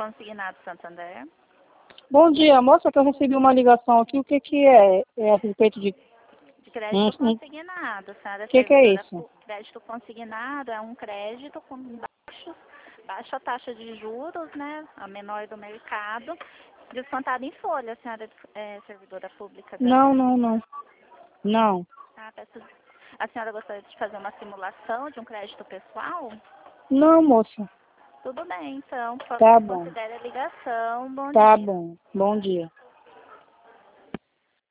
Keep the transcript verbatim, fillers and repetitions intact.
Consignado Santander. Bom dia, moça, que eu recebi uma ligação aqui. O que que é? É a respeito de... De crédito Hum, consignado, a senhora é O que que é servidora isso? pu- crédito consignado é um crédito com baixos, baixa taxa de juros, né? A menor do mercado, descontado em folha. A senhora é servidora pública da... Não, não, não. Não. Ah, peço- A senhora gostaria de fazer uma simulação de um crédito pessoal? Não, moça. Tudo bem, então, por favor, Tá bom. considere a ligação. Bom Tá dia. bom. Bom dia.